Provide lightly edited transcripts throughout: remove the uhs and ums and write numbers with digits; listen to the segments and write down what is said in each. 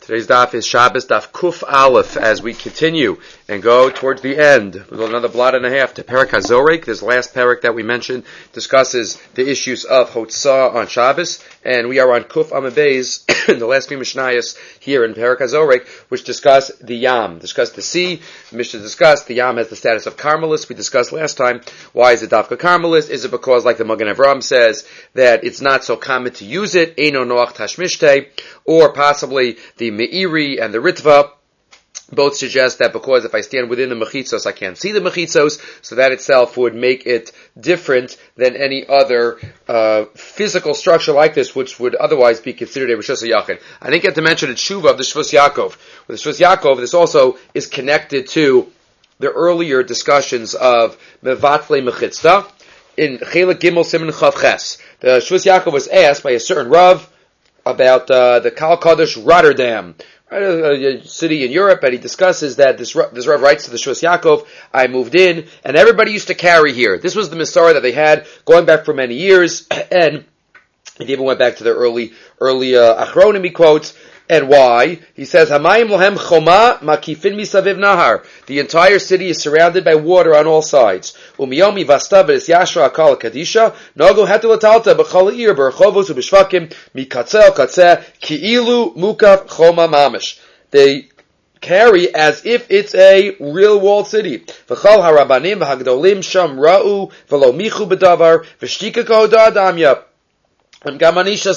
Today's daf is Shabbos daf Kuf Aleph as we continue and go towards the end. We've got another blot and a half to Perek HaZorek. This last Perek that we mentioned discusses the issues of Hotzah on Shabbos, and we are on Kuf Amabez in the last few Mishnayos here in Perek HaZorek, which discuss the Yam, discuss the sea. Mishnah discussed the Yam has the status of Carmelis. We discussed last time, why is it Dafka Carmelis? Is it because, like the Magen Avraham says, that it's not so common to use it, Eino Noach Tashmishtei, or possibly the Meiri and the Ritva both suggest that because if I stand within the mechitzos, I can't see the mechitzos, so that itself would make it different than any other physical structure like this, which would otherwise be considered a Rishos HaYachid. I didn't get to mention the tshuva of the Shvus Yaakov. With the Shvus Yaakov, this also is connected to the earlier discussions of Mevatle Mechitzta in Chelek Gimel Siman Chav Ches. The Shvus Yaakov was asked by a certain Rav about the Kal Kodesh Rotterdam, a city in Europe, and he discusses that this Rav writes to the Shvus Yaakov, I moved in, and everybody used to carry here. This was the Masorah that they had going back for many years, and it even went back to their early Achronim, he quotes. And why? He says, Hamayim lohem choma makifin misaviv nahar. The entire city is surrounded by water on all sides. Umiyomi vasta v'es yashra akal kadisha, nogo hetel atalta b'chol ir b'rechovos u'b'shvakim mikatzeh katzeh ki'ilu mukaf choma mamish. They carry as if it's a real walled city. V'chol harabanim v'hagdolim sham ra'u v'lo michu b'davar v'shtika kohoda adamya. Many older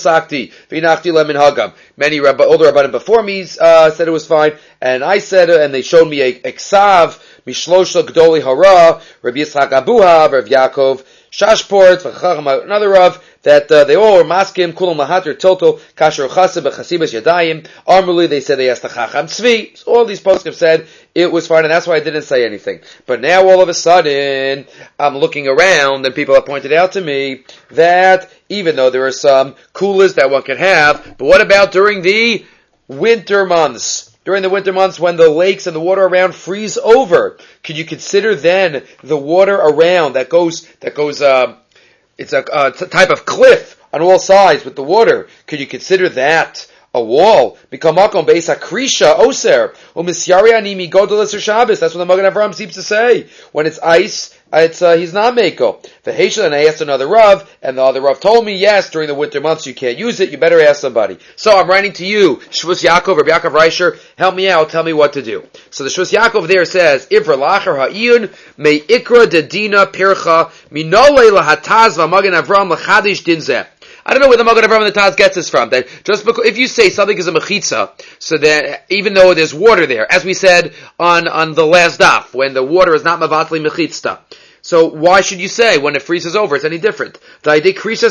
Rabbanim before me said it was fine, and I said it, and they showed me a ksav mishlosha gdoli hara, Rabbi Yitzchak Abuha, Rabbi Yaakov Shashport, another Rav, that they all were maskim kulam lahater total kasher chasib b'chasibas yadayim. Armuli, they said they asked the Chacham Tzvi. So all these posts have said it was fine, and that's why I didn't say anything. But now all of a sudden, I'm looking around, and people have pointed out to me that even though there are some coolers that one can have, but what about during the winter months? During the winter months when the lakes and the water around freeze over, could you consider then the water around that goes, it's a type of cliff on all sides with the water. Could you consider that a wall? Mikamakom beis hakrisha oser umisyari animi godol Shabbos. That's what the Magen Avraham seems to say. When it's ice, he's not meko. V'heishel, and I asked another Rav, and the other Rav told me, yes, during the winter months you can't use it. You better ask somebody. So I'm writing to you, Shvus Yaakov, Rabbi Yaakov Reisher, help me out. Tell me what to do. So the Shvus Yaakov there says, Ivra lacher ha'iyun me ikra dedina pircha minole lahataz v'Magen Avraham lachadish dinzeh. I don't know where the Magen Avraham and the Taz gets this from. That just because, if you say something is a mechitza, so that even though there's water there, as we said on the last daf, when the water is not mavatli mechitzta, so why should you say when it freezes over it's any different? Where does it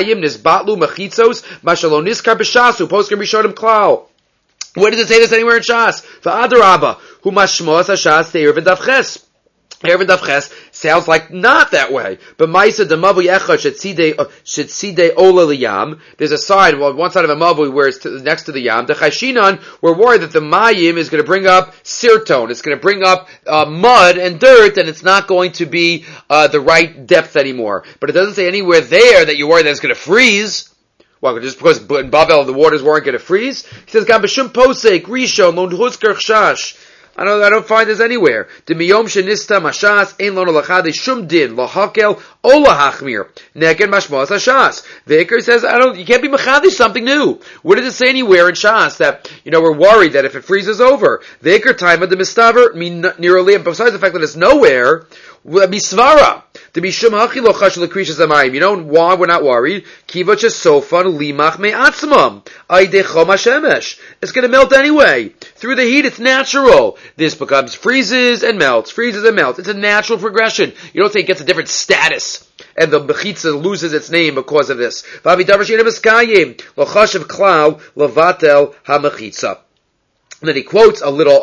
say this anywhere in Shas? V'adarabba hu mashmos hashas te'ir v'davches. Ervin Davches sounds like not that way. But Maisa de Mavui Echad Shetside Ola Liyam. There's a sign, well, one side of a Mavui where it's next to the Yam. The Chashinan, we're worried that the Mayim is going to bring up sirton. It's going to bring up mud and dirt, and it's not going to be the right depth anymore. But it doesn't say anywhere there that you're worried that it's going to freeze. Well, just because in Babel the waters weren't going to freeze? He says, Gam B'Shum Posek, Rishon, Lon Husker Chash. I don't find this anywhere. The miyom shenista mashas ein lo lachade shum din lahakel o lahachmir neken mashmas hashas. The Iker says you can't be machadish something new. Where does it say anywhere in Shas that we're worried that if it freezes over? The Iker time of the mistaver nearly, besides the fact that it's nowhere. Misvara to be shum hachilo chashul krishas amayim. You know why we're not worried? Kivach sofan limach me'atzmam aydei chom hashemesh. It's going to melt anyway through the heat. It's natural. This becomes freezes and melts. It's a natural progression. You don't say it gets a different status and the mechitza loses its name because of this. Vavi davar she'ena b'skayim lo chashav klal levatel hamechitza. And then he quotes a little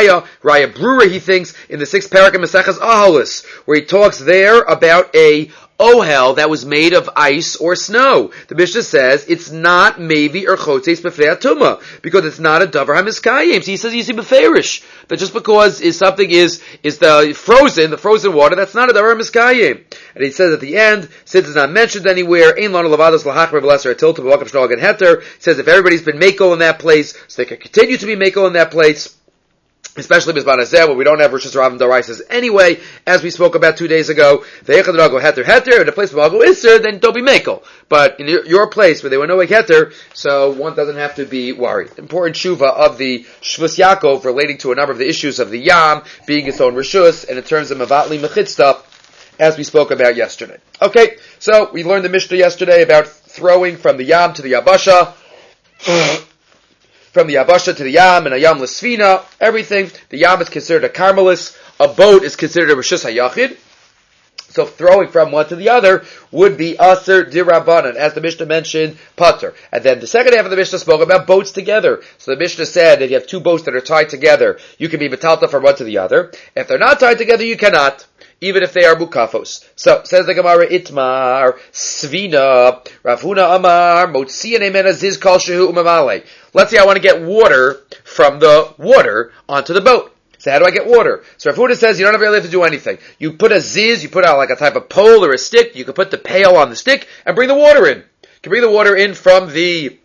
Raya Brewer, he thinks, in the 6th parak of Maseches Ahalis, where he talks there about a ohel that was made of ice or snow. The Mishnah says it's not maybe or chotzeis b'fei atuma because it's not a davar hamiskayim. So he says you see beferish that just because something is the frozen water, that's not a davar hamiskayim. And he says at the end, since it's not mentioned anywhere, ein lanu lavados lahachmer v'leser atil to b'vakav shnol and heter. He says if everybody's been makel in that place, so they can continue to be makel in that place. Especially Mizban Hazeh, where we don't have Rishus Rav and Daraisas anyway, as we spoke about 2 days ago. The Echad Rago Heter, in a place where Rago Isser, then don't be Mekel. But in your place where they were no Heter, so one doesn't have to be worried. Important Shuva of the Shvus Yaakov relating to a number of the issues of the Yam being its own Rishus, and in terms of Mavatli Mechitzta, as we spoke about yesterday. Okay, so we learned the Mishnah yesterday about throwing from the Yam to the Yabasha. From the Yabasha to the Yam, and a Yam L'Sfina, everything. The Yam is considered a Carmelis, a boat is considered a Rishus HaYachid. So throwing from one to the other would be Aser Dirabanan, as the Mishnah mentioned, Pater. And then the second half of the Mishnah spoke about boats together. So the Mishnah said if you have two boats that are tied together, you can be Metalta from one to the other. If they're not tied together, you cannot, even if they are Mukafos. So, says the Gemara, Itmar, Svina, Ravuna Amar, Motzian Emen Aziz Kal Shehu Umamale. Let's say I want to get water from the water onto the boat. So how do I get water? So Rav Huda says you don't really have to do anything. You put a ziz, you put out like a type of pole or a stick, you can put the pail on the stick and bring the water in. You can bring the water in from the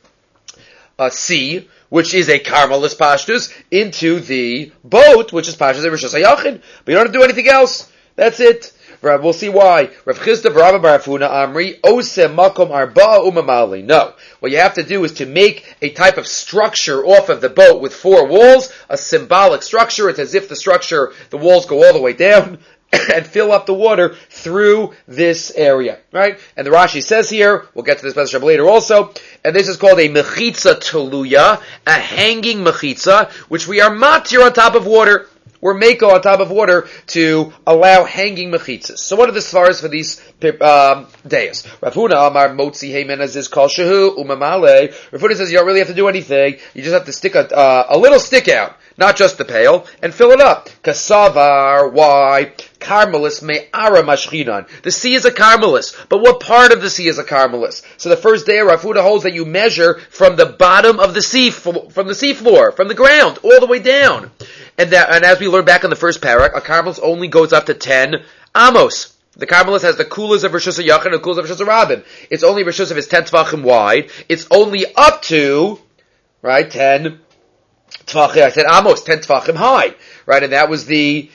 sea, which is a Carmelis Pashtus, into the boat, which is Pashtus Rishus HaYachid. But you don't have to do anything else. That's it. We'll see why. Rav Chisda v'Rabba bar Afuna Amri Oseh Makom Arba'a Umamali. No. What you have to do is to make a type of structure off of the boat with 4 walls, a symbolic structure. It's as if the walls go all the way down, and fill up the water through this area, right? And the Rashi says here, we'll get to this message later also, and this is called a mechitza teluya, a hanging mechitza, which we are matir on top of water. We're mako on top of water to allow hanging mechitzas. So what are the svaras for these days? Rav Huna Amar Motzi Heimen Aziz Kal Shehu Umamale. Rav Huna says you don't really have to do anything. You just have to stick a little stick out, not just the pail, and fill it up. Kasavar, why? Carmelis me'ara mashchinan. The sea is a Carmelis, but what part of the sea is a Carmelis? So the first day, Rav Huna holds that you measure from the bottom of the sea, from the sea floor, from the ground, all the way down. And as we learned back in the first parak, a Carmelis only goes up to 10 amos. The Carmelis has the kulas of Rishus HaYachid and the kulas of Rishus HaRabim. It's only Rishus of his 10 tvachim wide. It's only up to, right, 10 tvachim, I said amos, 10 tvachim high. Right, and that's the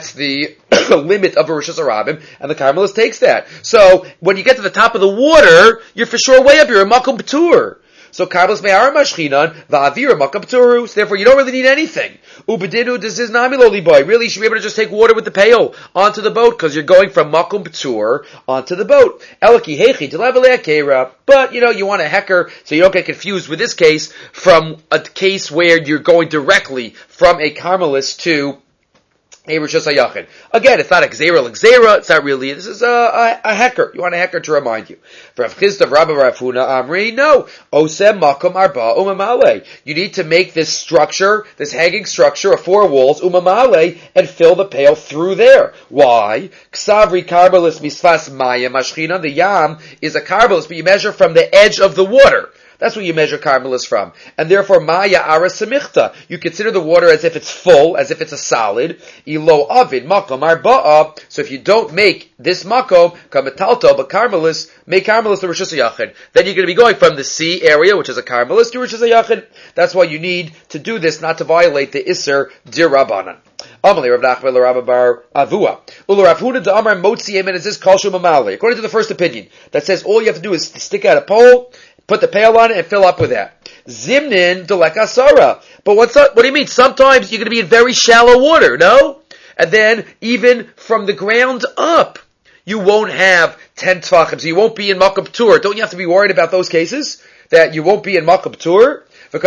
limit of a Rishus HaRabim, and the Carmelis takes that. So, when you get to the top of the water, you're for sure way up, you're a Makom P'tur. So Carmelis me'ara mashchinan, va'avira Makom P'turu, so therefore you don't really need anything. Ubedinu desiz nami loli boy. Really, you should be able to just take water with the pail onto the boat, because you're going from Makom P'tur onto the boat. Elaki hechi t'levelei akera. But, you want a hecker, so you don't get confused with this case from a case where you're going directly from a Carmelis to a Rishus HaYachid. Again, it's not a Gzera, it's not really, this is a hecker. You want a hecker to remind you. For Rav Chisda Rabba Bar Afuna Amri, no. Oseh Makom Arba Umamale. You need to make this structure, this hanging structure of 4 walls, Umamale, and fill the pail through there. Why? Ksavri Carmelis Misfas Maya Mashchina. The Yam is a Carmelis, but you measure from the edge of the water. That's where you measure Carmelis from. And therefore, Maya Ara Semichta. You consider the water as if it's full, as if it's a solid. Ilo Avid, Makom Arba'a. So if you don't make this Makom, Kamatalto, but Carmelis, make Carmelis the Rishus HaYachid. Then you're going to be going from the sea area, which is a Carmelis, to Rishus HaYachid. That's why you need to do this, not to violate the Isser Dir Rabbanan. Amalei Rav Nachman Rabba Bar Avua. Ulu Rav Huna da Amar Motzi Emen Aziz Kal Shehu Umamale. According to the first opinion, that says all you have to do is stick out a pole, put the pail on it, and fill up with that. Zimnin delek asara. But what do you mean? Sometimes you're going to be in very shallow water, no? And then, even from the ground up, you won't have 10 tvachim, so you won't be in Makom P'tur. Don't you have to be worried about those cases? That you won't be in Makom P'tur?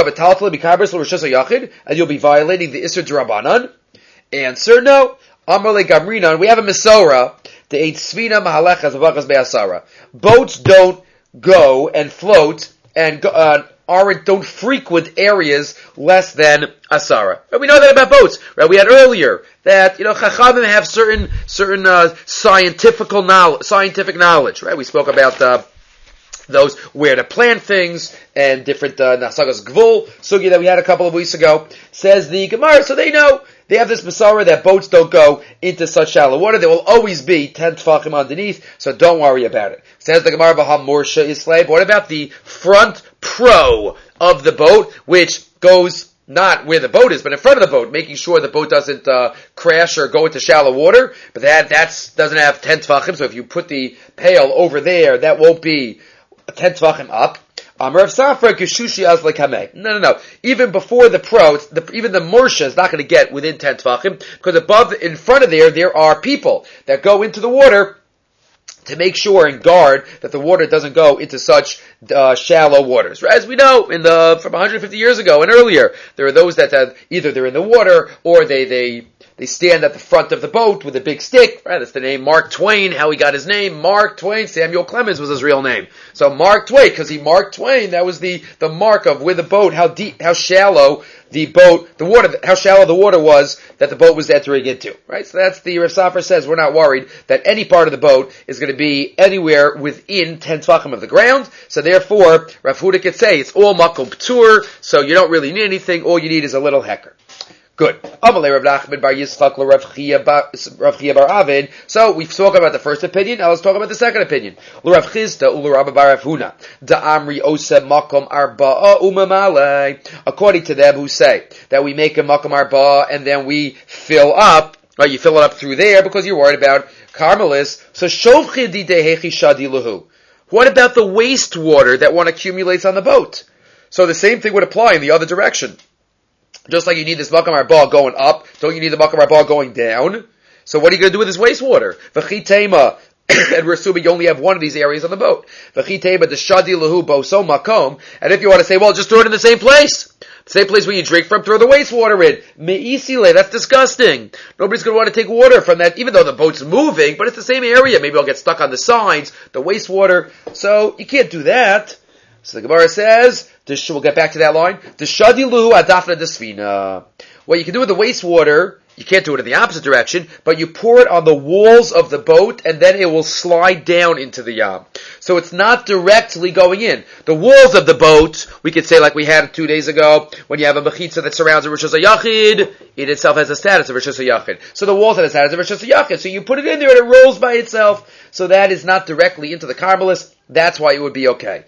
And you'll be violating the Isser D'Rabbanan? Answer, no. Amar le Gamrinan, we have a Mesora, the Ein Svina Mahalechas Avachas Be'asara. Boats don't go and float and go, don't frequent areas less than asara. Right? We know that about boats. Right? We had earlier that Chachamim have certain scientific knowledge. Right? We spoke about those where to plant things and different nasagas gvul sugi that we had a couple of weeks ago. Says the Gemara, so they know. They have this Masara that boats don't go into such shallow water. There will always be 10 tefachim underneath, so don't worry about it. Says the Gemara, V'ha morsha islay. What about the front pro of the boat, which goes not where the boat is, but in front of the boat, making sure the boat doesn't crash or go into shallow water? But that doesn't have 10 tefachim, so if you put the pail over there, that won't be 10 tefachim up. Rav Safra Geshushi Azle Kameh. No. Even before the pro, even the Morsha is not going to get within 10 Tvachim, because in front of there are people that go into the water to make sure and guard that the water doesn't go into such shallow waters. As we know, from 150 years ago and earlier, there are those that either they're in the water or they stand at the front of the boat with a big stick. Right? That's the name Mark Twain, how he got his name. Mark Twain, Samuel Clemens was his real name. So Mark Twain, because Mark Twain, that was the mark of where the boat, how shallow the water was that the boat was entering into. Right? So that's the Rav Safra says, we're not worried that any part of the boat is going to be anywhere within 10 tvachim of the ground. So therefore, Rav Huda could say it's all makom p'tur, so you don't really need anything, all you need is a little hecker. Good. Amalei Rav Nachman bar Yitzchak Rav Chia bar Avin. So we've spoken about the first opinion. Now let's talk about the second opinion. Rav Chizda Rabba bar Rav Huna da Amri Ose Makom Arba'a Umamalei. According to them, who say that we make a Makom Arba'a and then we fill up. Right, you fill it up through there because you're worried about Carmelis. So Shovchi di Dehechi Shadi Lahu. What about the wastewater that one accumulates on the boat? So the same thing would apply in the other direction. Just like you need this Makam Arba going up, don't you need the Makam Arba going down? So what are you going to do with this wastewater? V'chitema, and we're assuming you only have one of these areas on the boat. V'chitema, the shadi lahu boso makom, and if you want to say, well, just throw it in the same place. The same place where you drink from, throw the wastewater in. Me'isile, that's disgusting. Nobody's going to want to take water from that, even though the boat's moving, but it's the same area. Maybe it'll get stuck on the sides, the wastewater. So you can't do that. So the Gemara says, we'll get back to that line. The shadilu adafna desvina. What you can do with the wastewater, you can't do it in the opposite direction, but you pour it on the walls of the boat, and then it will slide down into the yam. So it's not directly going in. The walls of the boat, we could say like we had 2 days ago, when you have a mechitza that surrounds a Rosh Hashanah, it itself has a status of Rosh Hashanah. So the walls have a status of Rosh Hashanah. So you put it in there and it rolls by itself. So that is not directly into the Carmelis. That's why it would be okay.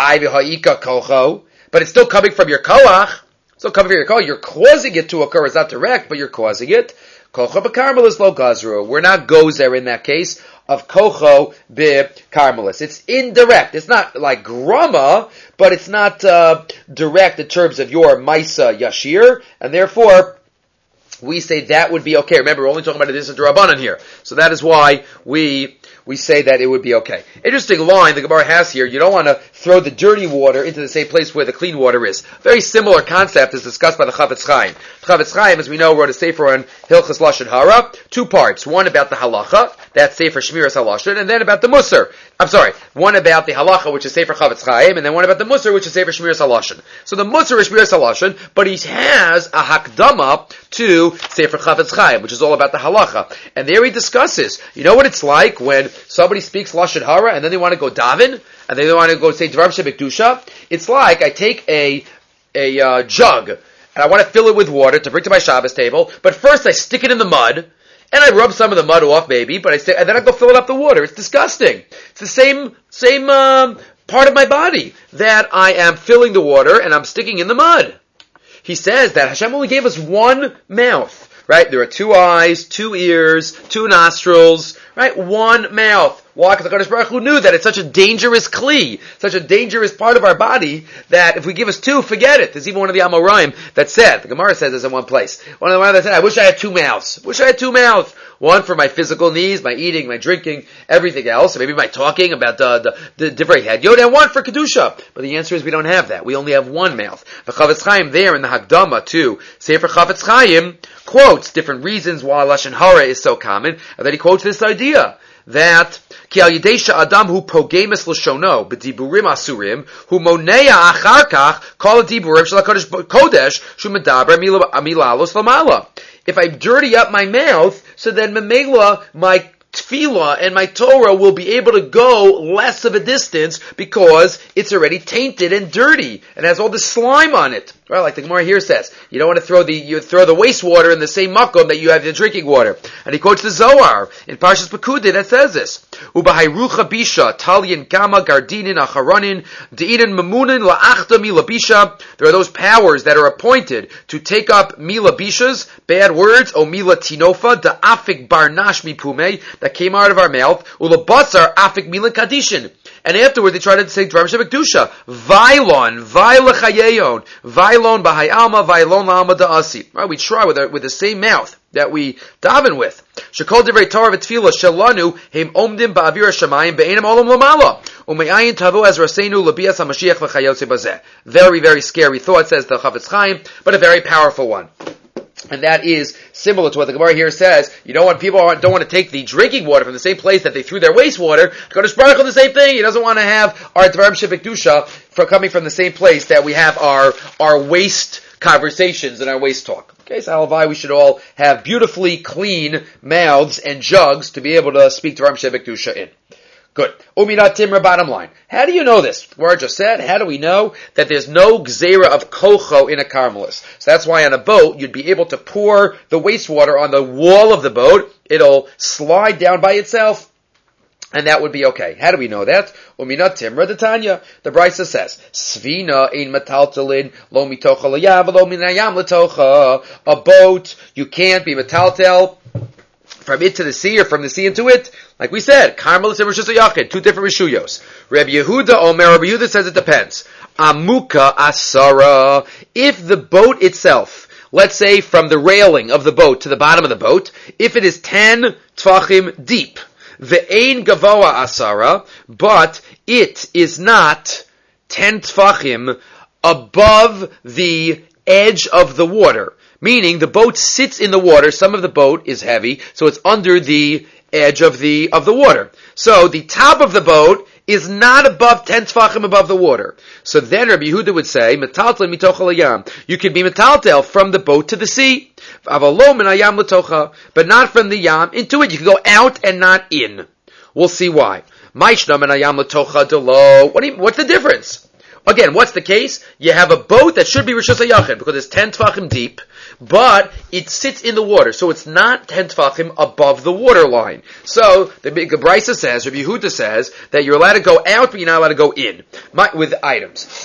But it's still coming from your koach. Still coming from your koach. You're causing it to occur. It's not direct, but you're causing it. Kocha b'karmelis lo gazru. We're not gozer in that case of kocho b'karmelis. It's indirect. It's not like grama, but it's not direct in terms of your maisa yashir, and therefore we say that would be okay. Remember, we're only talking about this in Rabbanan here, so that is why we say that it would be okay. Interesting line the Gemara has here. You don't want to throw the dirty water into the same place where the clean water is. Very similar concept is discussed by the Chavetz Chaim. Chavetz Chaim, as we know, wrote a sefer on Hilchas Lashon Hara. 2 parts. One about the halacha, that's sefer Shmiras HaLashon, and then about the Musar. One about the halacha, which is sefer Chavetz Chaim, and then one about the Musar, which is sefer Shmiras HaLashon. So the Musar is Shmiras HaLashon, but he has a hakdama to sefer Chavetz Chaim, which is all about the halacha. And there he discusses, you know what it's like when somebody speaks Lashon Hara and then they want to go daven, and they want to go say Dvar Shebekdusha. It's like I take a jug, and I want to fill it with water to bring to my Shabbos table, but first I stick it in the mud, and I rub some of the mud off maybe, and then I go fill it up the water. It's disgusting. It's the same part of my body that I am filling the water and I'm sticking in the mud. He says that Hashem only gave us one mouth. Right? There are 2 eyes, 2 ears, 2 nostrils, right? 1 mouth. Why? Because the HaKadosh Baruch Hu knew that it's such a dangerous kli, such a dangerous part of our body, that if we give us 2, forget it. There's even one of the Amoraim that said, the Gemara says this in one place, one of the ones that said, I wish I had 2 mouths. Wish I had 2 mouths. One for my physical needs, my eating, my drinking, everything else, maybe my talking about the different hedyot, and one for Kedusha. But the answer is we don't have that. We only have 1 mouth. The Chavetz Chaim there in the Hakdama to Sefer Chavetz Chaim quotes different reasons why Lashon Hara is so common, and then he quotes this idea that ki al yidei she'adam hu pogemes l'shono b'diburim asurim hu monea achar kach kol diburim shel HaKadosh Kodesh shu medaber milalos lamala. If I dirty up my mouth, so then memela, my tefillah and my Torah will be able to go less of a distance because it's already tainted and dirty and has all this slime on it. Well, like the Gemara here says, you don't want to throw the wastewater in the same makom that you have the drinking water. And he quotes the Zohar in Parshas Pekudei that says this: Ubahayrucha bisha talyin gama gardinin acharonin deinin mamunin laachta mila bisha. There are those powers that are appointed to take up mila bishas, bad words, o mila tinofa, da afik barnash mipume, that came out of our mouth, ulabasar afik mila kadishin. And afterwards, they tried to say Dvarim Shebekdusha, Vailon, Vailechayeon, Vailon Bahai Alma, Vailon La'alma Da'asi. Right, we try with the same mouth that we daven with. Shekol Divrei Torah v'Tefillah Shelanu Heim Omdim Ba'avir HaShamayim Be'enim Olam Lamala U'Me'ayin Tavo Ez Raseinu L'Bias HaMashiach V'Chayotze Bazeh. Very, very scary thought, says the Chavetz Chaim, but a very powerful one. And that is similar to what the Gemara here says. You know, when people don't want to take the drinking water from the same place that they threw their wastewater, HaKadosh Baruch Hu the same thing. He doesn't want to have our Dvarim Shebekdusha coming from the same place that we have our waste conversations and our waste talk. Okay, so halavai, we should all have beautifully clean mouths and jugs to be able to speak Dvarim Shebekdusha in. Good. Uminat Timra, bottom line. How do you know this? The Gemara just said, how do we know that there's no gzera of kocho in a karmelis? So that's why on a boat, you'd be able to pour the wastewater on the wall of the boat. It'll slide down by itself, and that would be okay. How do we know that? Uminat Timra de Tanya. The Brisa says, Svina ein metaltelin, lo mitocha layam, lo minayam letocha. A boat, you can't be metaltel from it to the sea or from the sea into it. Like we said, Karmelis and Rishus HaYachid, two different Rishuyos. Rabbi Yehuda Omer, Rabbi Yehuda says it depends. Amuka asara. If the boat itself, let's say from the railing of the boat to the bottom of the boat, if it is 10 tfachim deep, ve'ein gavoa asara, but it is not 10 tfachim above the edge of the water. Meaning the boat sits in the water, some of the boat is heavy, so it's under the edge of the water. So the top of the boat is not above 10 tfachim above the water. So then Rabbi Yehuda would say, metaltel mitocha layam. You can be metaltel from the boat to the sea. Avalo min hayam letocha. But not from the yam into it. You can go out and not in. We'll see why. Maishna min hayam letocha delo. What's the difference? Again, what's the case? You have a boat that should be Rishus HaYachid because it's 10 tfachim deep, but it sits in the water, so it's not 10 tfachim above the water line. So, the Brisa says, Rabbi Yehuda says, that you're allowed to go out, but you're not allowed to go in, with items. So,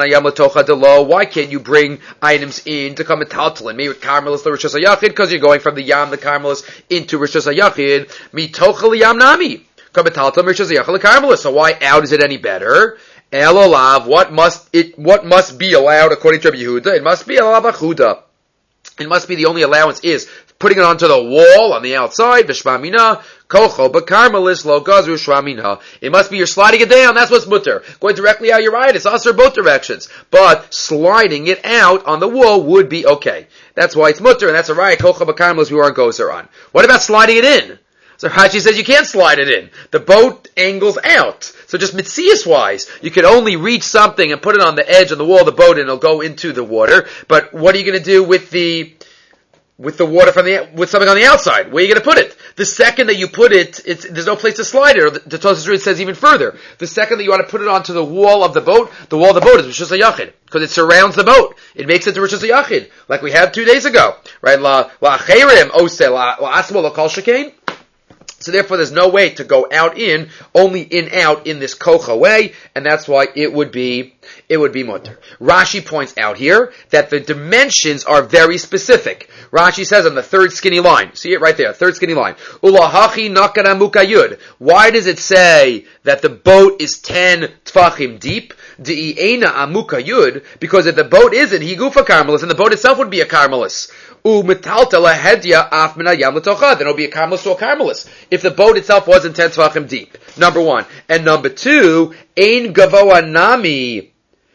why can't you bring items in to come and taltalin? Maybe with Karmelis to Rishus HaYachid, because you're going from the Yam, the Karmelis, into Rishus HaYachid, mitocha liyam nami. Come and taltalin Rishus HaYachid Karmelis. So why out is it any better? Elolav, what must be allowed according to Rabbi Yehuda? It must be Elolav Achuda. It must be the only allowance is putting it onto the wall on the outside, V'shvamina, Kocho, B'karmelis, Lo Gazru, Shvamina. It must be you're sliding it down, that's what's mutter. Going directly out your right, it's also both directions. But sliding it out on the wall would be okay. That's why it's mutter, and that's a right, Kocho, B'karmelis, we weren't gozer on. What about sliding it in? So Rashi says you can't slide it in. The boat angles out. So just mitzias wise, you can only reach something and put it on the edge of the wall of the boat and it'll go into the water. But what are you going to do with the water with something on the outside? Where are you going to put it? The second that you put it, there's no place to slide it. Or the Tosafos says even further. The second that you want to put it onto the wall of the boat is Rishus HaYachid. Because it surrounds the boat. It makes it to Rishus HaYachid. Like we had 2 days ago. Right? La acherim ose la asmo la kol shekain. So therefore there's no way to go out in, only in out in this kocha way, and that's why it would be mutter. Rashi points out here that the dimensions are very specific. Rashi says on the third skinny line, see it right there, third skinny line, Ulahachi nakana mukayud. Why does it say that the boat is 10 tfachim deep? De'ina amuka yud, because if the boat isn't, he gufa karmelis, and the boat itself would be a karmelis. U'metaltela hedya af min hayam l'tocha, then it'll be a karmelis to a karmelis. If the boat itself wasn't 10 tfachim deep. Number one. And number two, ein gavoa nami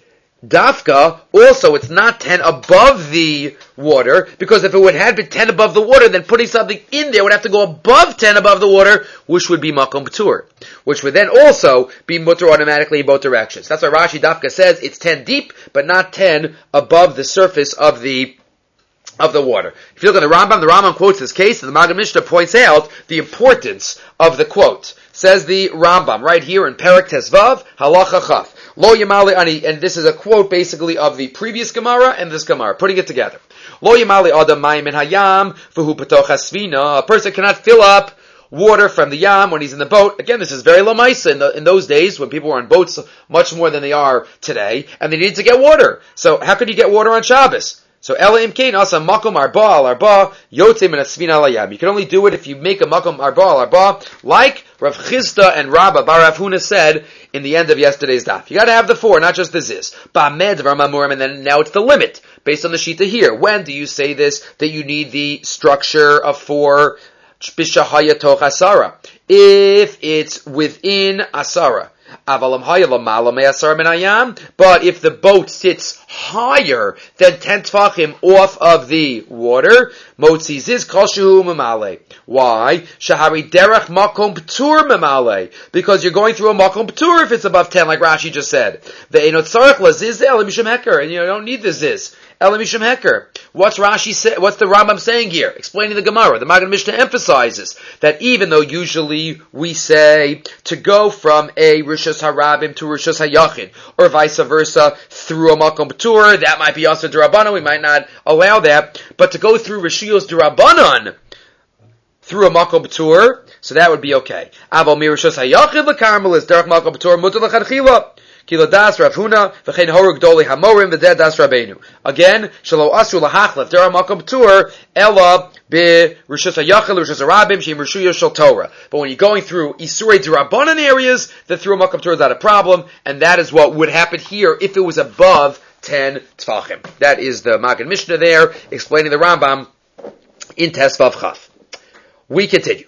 Dafka, also, it's not 10 above the water, because if it would have been 10 above the water, then putting something in there would have to go above 10 above the water, which would be makom p'tur, which would then also be mutter automatically in both directions. That's why Rashi Dafka says it's 10 deep, but not 10 above the surface of the water. If you look at the Rambam quotes this case, and the Maggid Mishnah points out the importance of the quote. Says the Rambam right here in Perek Tesvav, Halacha Chaf. Lo Yamali Ani, and this is a quote basically of the previous Gemara and this Gemara, putting it together. Lo Yamali Adam Mayim in Hayam, V'hu Patoch Hasvina. A person cannot fill up water from the Yam when he's in the boat. Again, this is very lamaisa in those days when people were on boats much more than they are today, and they needed to get water. So how could you get water on Shabbos? So Ela Imkein Asa Makom Arba Al Arba Yotzim and Asvina Al Yam. You can only do it if you make a Makom Arba Al Arba, like Rav Chisda and Rabba Bar Rav Huna said in the end of yesterday's daf. You got to have the 4, not just the ziz. Ba'med Ramamurim, and then now it's the limit based on the shita here. When do you say this that you need the structure of 4 b'shahaya toch asara? If it's within asara. But if the boat sits higher than 10 tfachim off of the water, motzi ziz koshu memale. Why? Shahari derech makom p'tur memale. Because you're going through a makom p'tur if it's above 10, like Rashi just said. Ve'enot tzarech laziz el mishum heker, and you don't need the ziz. El mishum heker. What's Rashi say? What's the Rambam saying here? Explaining the Gemara. The Maggid Mishnah emphasizes that even though usually we say to go from a Rishus Harabim to Rishus Hayachid, or vice versa, through a Makom P'tur, that might be also D'Rabbanan, we might not allow that, but to go through Rishiyos D'Rabbanan, through a Makom P'tur, so that would be okay. Aval mi Rishus Hayachid l'karmel is derech Makom P'tur mutar l'chadchila. Kilo das Rav Huna v'chein horug doli hamorim v'deh das Rabbeinu. Again, shelo asu lahachlef dera makom p'tur ela be rishus hayachil rishus harabim sheim rishuya shel Torah. But when you're going through isurei d'Rabbanan areas, then through a makom p'tur is not a problem, and that is what would happen here if it was above 10 tfachim. That is the Maggid Mishnah there explaining the Rambam in Tesvav Chaf. We continue.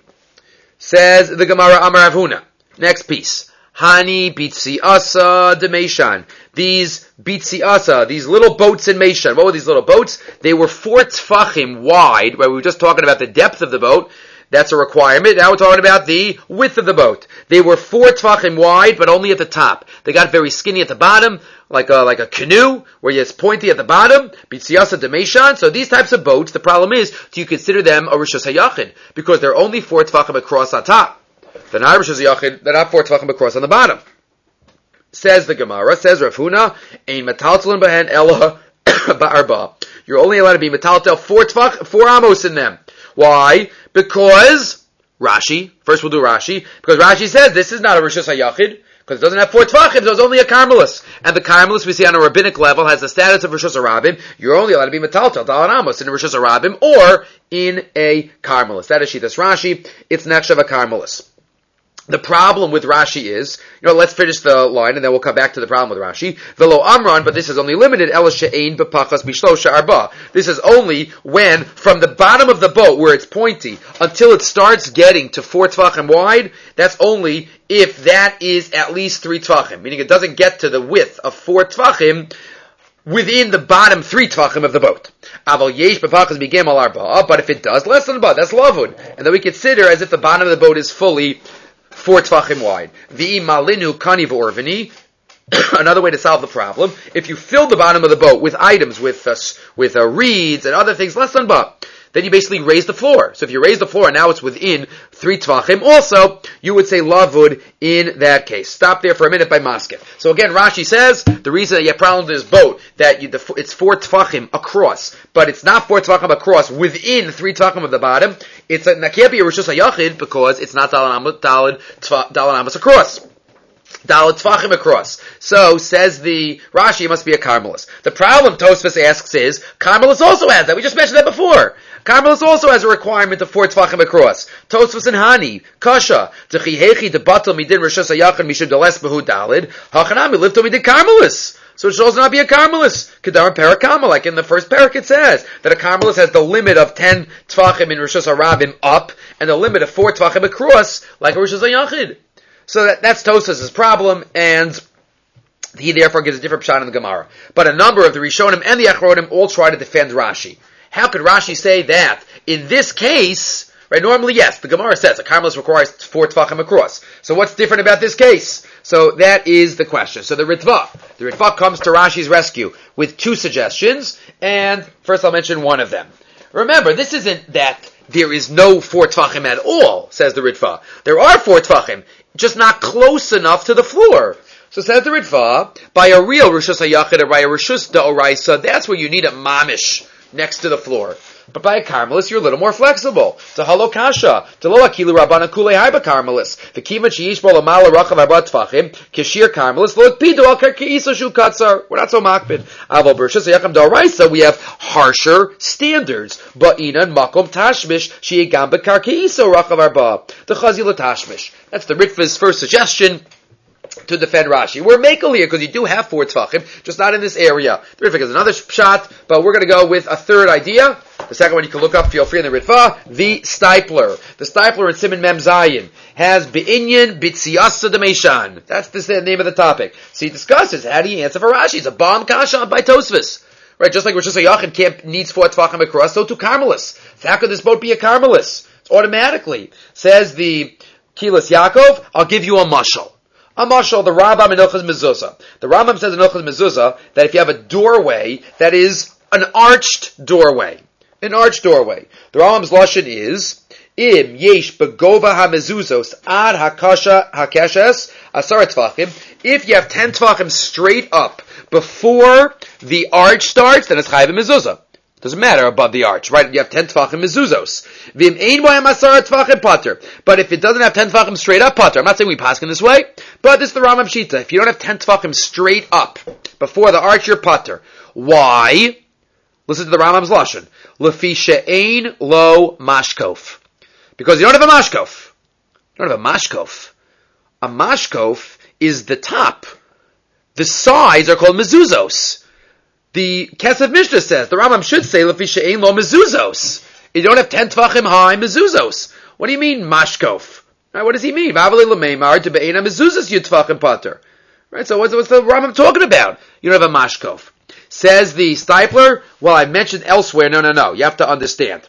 Says the Gemara Amar Rav Huna. Next piece. Hani bitzi asa de Meishan. These bitzi asa, these little boats in Meishan. What were these little boats? They were 4 tfachim wide, where we were just talking about the depth of the boat. That's a requirement. Now we're talking about the width of the boat. They were 4 tfachim wide, but only at the top. They got very skinny at the bottom, like a canoe, where it's pointy at the bottom. Bitzi asa de Meishan. So these types of boats, the problem is, do you consider them a Rishus Hayachid? Because they're only 4 tfachim across on top. The Irish is Yachid, they're not 4 tfachim across on the bottom. Says the Gemara, says Rav Huna, Ein metaltalin behen ela ba'arba. You're only allowed to be metaltal 4 amos in them. Why? Because Rashi, first we'll do Rashi, because Rashi says this is not a Rishus HaYachid, because it doesn't have 4 tfachim, so it's only a Carmelus. And the Carmelus we see on a rabbinic level has the status of Rishus HaRabim. You're only allowed to be metaltal, Dalan Amos, in a Rishus HaRabim, or in a Carmelus. That is Shitas Rashi, it's Nechshav a Carmelus. The problem with Rashi is, let's finish the line and then we'll come back to the problem with Rashi. Velo Amran, but this is only limited, Ela she'ein b'pachas mishlosha arba. This is only when, from the bottom of the boat, where it's pointy, until it starts getting to 4 tfachim wide, that's only if that is at least 3 tfachim. Meaning it doesn't get to the width of 4 tfachim within the bottom 3 tfachim of the boat. Aval yesh b'pachas b'gem al arba, but if it does less than arba, that's lavud. And then we consider as if the bottom of the boat is fully 4 tfachim wide. V'i malinu kani v'orvini. Another way to solve the problem: if you fill the bottom of the boat with items, with reeds and other things less than ba, then you basically raise the floor. So if you raise the floor and now it's within 3 tfachim, also you would say lavud in that case. Stop there for a minute by Maskef. So again, Rashi says the reason that you have problem with this boat that it's 4 tfachim across, but it's not 4 tfachim across within 3 tfachim of the bottom. It can't be a Rishus HaYachid because it's not Dalan Amos across. Dalet Tfachim across. So, says the Rashi, it must be a Carmelus. The problem Tosfos asks is, Carmelus also has that. We just mentioned that before. Carmelus also has a requirement of 4 Tfachim across. Tosfos and Hani, Kasha, T'chihechi debatel midin Rishus HaYachid mishum deles behu dalid, Hachanami livto midin Carmelus. So it should also not be a Carmelus. Kedar Perak Carmel, like in the first Perak it says, that a Carmelus has the limit of 10 Tfachim in Rishus HaRabim up, and the limit of 4 Tfachim across, like a Rishus HaYachid. So that's Tosfos' problem, and He therefore gives a different pshat in the Gemara. But a number of the Rishonim and the Achronim all try to defend Rashi. How could Rashi say that in this case, right? Normally, yes, the Gemara says a carmelis requires 4 tefachim across. So what's different about this case? So that is the question. So the Ritva comes to Rashi's rescue with 2 suggestions, and first I'll mention one of them. Remember, this isn't that there is no 4 tefachim at all, says the Ritva. There are 4 tefachim, just not close enough to the floor. So says the Ritva, by a real Rishus HaYachid or by a Rishus D'Oraisa, that's where you need a mamish next to the floor. But by a carmelis, you're a little more flexible. To halo kasha, to lo akilu rabbana kulei haiba carmelis. The kima chiyish bo lamala rachav arba tfachim, kishir carmelis, lo pido al karkiisa shu katzar. We're not so makbid. Avo Rishus HaYachid D'Oraisa, we have harsher standards. Ba'inan makom tashmish, sheyegam bekarkiisa rachav arba. The chazila tashmish. That's the Ritva's first suggestion to defend Rashi. We're makel here because you do have 4 tefachim, just not in this area. The Ritva is another pshat, but we're going to go with a third idea. The second one you can look up, feel free in the Ritva. The Stipler. The Stipler in Siman Mem Zayin has Be'inyan B'tziyasa D'Meishan. That's the name of the topic. So he discusses how do you answer for Rashi. It's a bomb kasha by Tosfos. Right, just like Rosh Hashanah needs 4 tefachim across, so too Carmelis. So how could this boat be a Carmelis? It's automatically. Says the Kilas Yaakov, I'll give you a mashal. A mashal, the Rambam in Ilchos Mezuzah. The Rambam says in Ilchos Mezuzah that if you have a doorway that is an arched doorway, the Rambam's lashon is im yesh begova hamezuzos ad hakasha hakeshes asar tefachim. If you have 10 tefachim straight up before the arch starts, then it's chayav mezuzah. Doesn't matter above the arch, right? You have 10 tefachim mezuzos. Vim ein boyam asar tefachim pater. But if it doesn't have 10 tefachim straight up pater, I'm not saying we paskin this way, but this is the Rambam Shita. If you don't have 10 tefachim straight up before the arch, you're pater. Why? Listen to the Rambam's lashon. Lefi she'ein lo mashkof. Because you don't have a mashkof. You don't have a mashkof. A mashkof is the top. The sides are called mezuzos. The Kesef Mishnah says, the Rambam should say, Lefi she'ein lo mezuzos. You don't have 10 tvachim high mezuzos. What do you mean, mashkof? Right, what does he mean? Vavali l'meimar to be'ena mezuzos yu tvachim pater. Right, so what's the Rambam talking about? You don't have a mashkof. Says the Stipler, well, I mentioned elsewhere, no. You have to understand.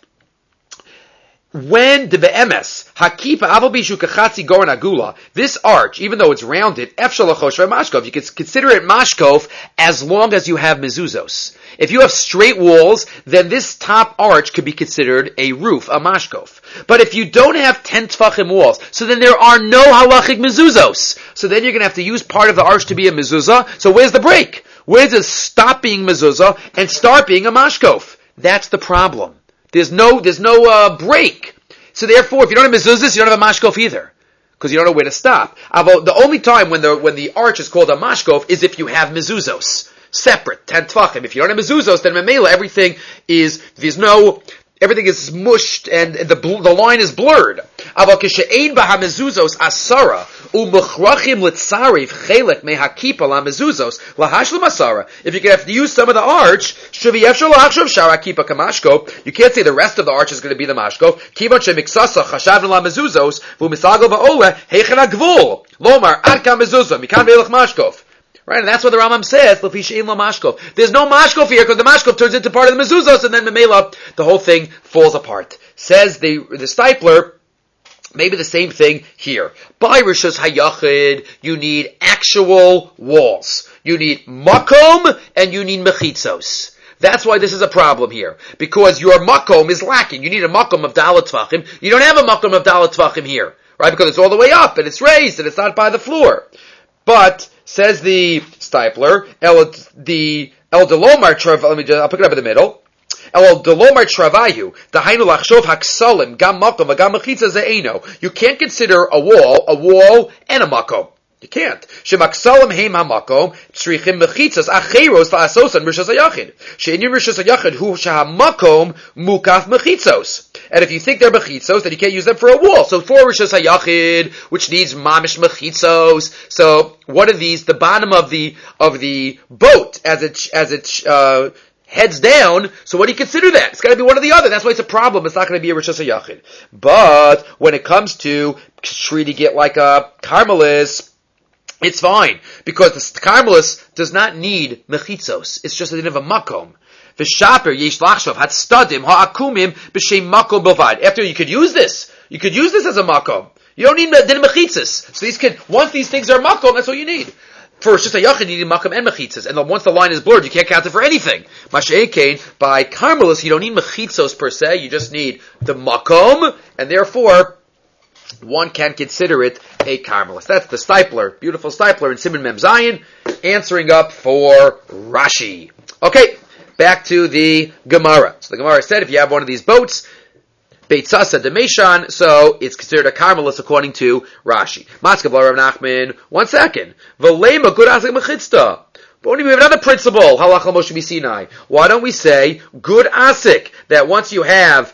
When the be'emes, hakipa avobishu kachatzi goren agula, this arch, even though it's rounded, efshalachosh mashkov, you can consider it mashkov as long as you have mezuzos. If you have straight walls, then this top arch could be considered a roof, a mashkov. But if you don't have 10 tfachim walls, so then there are no halachic mezuzos. So then you're going to have to use part of the arch to be a mezuzah. So where's the break? Where does stop being mezuzah and start being a mashkov? That's the problem. There's no break. So therefore, if you don't have mezuzahs, you don't have a mashkov either. Because you don't know where to stop. The only time when the arch is called a mashkov is if you have mezuzos. Separate, 10 tvachim. If you don't have mezuzos, then memela, everything is mushed and the line is blurred. Aval kishe'ein baha mezuzos asara u'muchrachim litzariv chelek mehakipa la mezuzos lahashlam asara. If you have to use some of the arch, shuvi yefshar lahachshav shara kipa kamashko. You can't say the rest of the arch is going to be the mashko. Kiva shemiksasa chashavna la mezuzos v'umisagol va'ole heichen agvul lomar ad kam mezuzah mikan ve'elach mashkov. Right, and that's what the Rambam says, Lefi she'ein lo mashkov. There's no mashkov here, because the mashkov turns into part of the mezuzos, and then memela, the whole thing falls apart. Says the Stipler, maybe the same thing here. By Rishus HaYachid, you need actual walls. You need makom, and you need mechitzos. That's why this is a problem here. Because your makom is lacking. You need a makom of dalat tvachim. You don't have a makom of dalat tvachim here. Right, because it's all the way up, and it's raised, and it's not by the floor. But, says the Stipler, I'll pick it up in the middle. You can't consider a wall, and a makom. You can't. Shemaksalim heim hamakom tzrichim mechitzas acheros la'asosan rishas hayachid. She'inyan rishas hayachid hu shehamakom mukaf mechitzos. And if you think they're mechitzos, then you can't use them for a wall. So for rishas hayachid, which needs mamish mechitzos, so what are these? The bottom of the boat as it heads down, so what do you consider that? It's got to be one or the other. That's why it's a problem. It's not going to be a Rishas HaYachid. But when it comes to treating it like a Carmelis, it's fine, because the Carmelis does not need mechitzos. It's just a din of a makom. V'shaper yesh lachshav hatstadim ha'akumim b'shem makom bovad. After you could use this as a makom. You don't need din mechitzos. So once these things are makom, that's all you need. For just a yachid, you need makom and mechitzos, and once the line is blurred, you can't count it for anything. Masha'ekein, by Carmelis, you don't need mechitzos per se. You just need the makom, and therefore one can consider it a Carmelis. That's the Stipler, beautiful Stipler in Siman Mem Zayin, answering up for Rashi. Okay, back to the Gemara. So the Gemara said if you have one of these boats, Beit Sasa Demeshan, so it's considered a Carmelis according to Rashi. Maskabla Rav Nachman, 1 second. V'lema good asik mechitzta. But we have another principle, Halacha Moshe B'Sinai. Why don't we say good asik, that once you have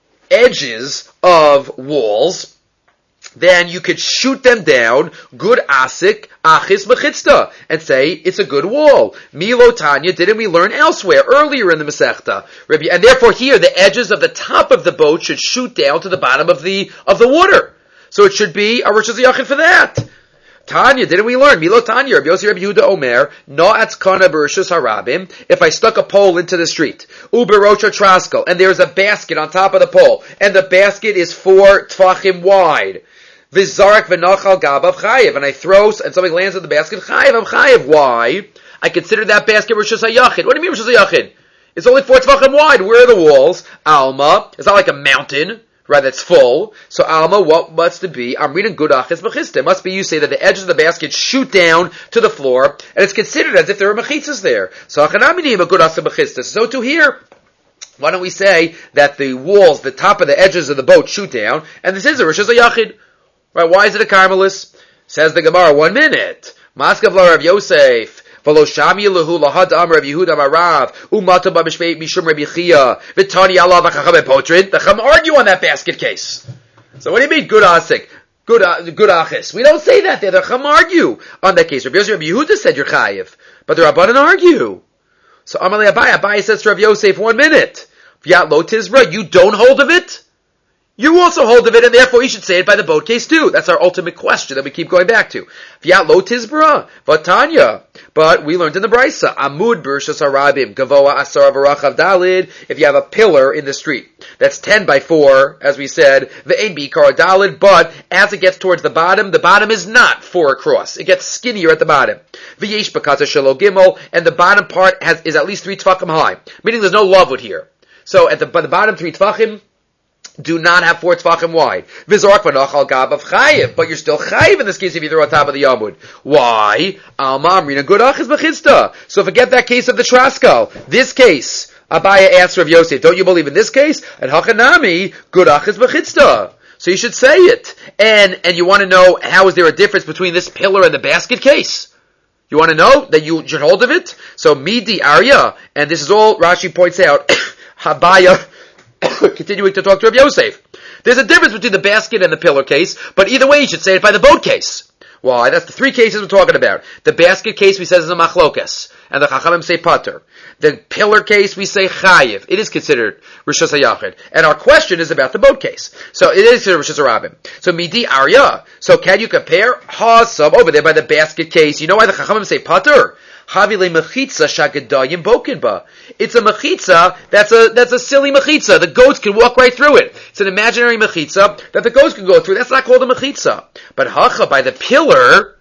edges of walls, then you could shoot them down, good asik, achis mechitzta, and say it's a good wall. Milo Tanya, didn't we learn elsewhere, earlier in the Masechta? And therefore here, the edges of the top of the boat should shoot down to the bottom of the water. So it should be a Rosh Hashanah for that. Tanya, didn't we learn? Milo Tanya, Rabbi Yossi Rabbi Yehuda Omer, no atzkana b'rishus harabim, if I stuck a pole into the street, uberocha traskel, and there's a basket on top of the pole, and the basket is 4 tfachim wide. Vizarak v'nachal gabav chayiv, and I throw, and something lands in the basket, chayiv, I'm chayiv. Why? I consider that basket Rishus HaYachid. What do you mean Rishus HaYachid? It's only 4 tefachim wide. Where are the walls? Alma, it's not like a mountain, rather it's full. So Alma, what must it be? I'm reading good achis mechista. It must be you say that the edges of the basket shoot down to the floor, and it's considered as if there are mechitzas there. So achanaminim a good achis mechista. So to here, why don't we say that the walls, the top of the edges of the boat shoot down, and this is a Rishus HaYachid. Right, why is it a Carmelis? Says the Gemara, 1 minute. Maskav la Rav Yosef, v'lo shami lehu lahad am Rav Yehuda Marav, u'mata ba b'shvei mishum Rav Yechia, v'tani Allah v'chacham potrin. The Chum argue on that basket case. So what do you mean, good asik? Good achis. We don't say that there. The Chum argue on that case. Rav Yosef, Rav Yehuda said you're chayiv, but the Rabbanan argue. So Amalei Abai says to Rav Yosef, 1 minute. V'yat lo tizra, you don't hold of it? You also hold of it, and therefore you should say it by the boat case too. That's our ultimate question that we keep going back to. V'yat lo tizbra, v'tanya. But we learned in the Brisa, Amud b'rishus harabim, gavoa asara v'rachav dalid, if you have a pillar in the street, that's 10 by 4, as we said, v'ein b'ikar dalid, but as it gets towards the bottom is not 4 across. It gets skinnier at the bottom. V'yesh b'kata shelo gimel, and the bottom part is at least 3 tefachim high, meaning there's no lovwood here. So at the bottom 3 tefachim, do not have 4 tefachim wide. V'zorak v'nachal gabav chayiv, but you're still chayiv in this case if you throw on top of the yamud. Why? Alma amrina good achis b'chitzta. So forget that case of the traskel. This case, Abaya asked Rav Yosef, don't you believe in this case? And hachanami good achis b'chitzta. So you should say it. And you want to know how is there a difference between this pillar and the basket case? You want to know that you should hold of it? So midi arya, and this is all Rashi points out. Habaya. Continuing to talk to Rav Yosef. There's a difference between the basket and the pillar case, but either way you should say it by the boat case. Why? That's the 3 cases we're talking about. The basket case we say is a machlokas, and the chachamim say pater. The pillar case we say chayiv. It is considered Rishus HaYachid. And our question is about the boat case. So it is considered Rishus HaRabim. So midi arya. So can you compare Hasam over there by the basket case? You know why the chachamim say pater? Havile mechitza shagadayim bokinba. It's a mechitza that's a silly mechitza. The goats can walk right through it. It's an imaginary mechitza that the goats can go through. That's not called a mechitza. But hacha by the pillar,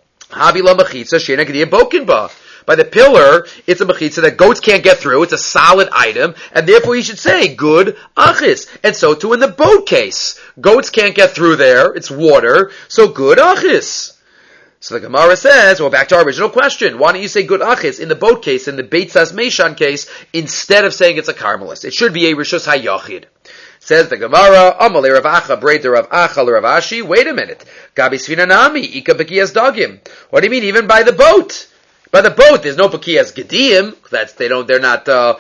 havila mechitza shenagadiyim bokinba. By the pillar, it's a mechitza that goats can't get through. It's a solid item, and therefore you should say good achis. And so too in the boat case, goats can't get through there. It's water, so good achis. So the Gemara says, well, back to our original question. Why don't you say good achis in the boat case, in the Beit Sas Meishan case, instead of saying it's a Carmelis? It should be a Rishus HaYachid. Says the Gemara, Amalei Rav Acha, Breder Rav Acha, Rav Ashi. Wait a minute. Gabi Sfinanami, Ika Bekiyas Dagim. What do you mean, even by the boat? By the boat, there's no Bekiyas Gedim. They're not,